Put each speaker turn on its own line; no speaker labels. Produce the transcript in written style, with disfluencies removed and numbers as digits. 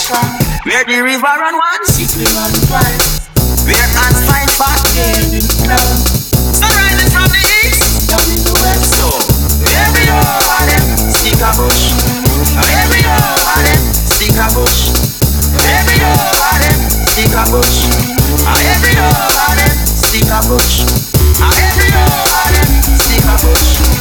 Where the river run once, it will run twice. Where ants find fat, there in the cloud. Sun rising from the east, down in the west. So every over them, stick a bush. Every over them, stick a bush. Every over them, stick a bush. Every over them, stick a bush. Every over them, stick a bush.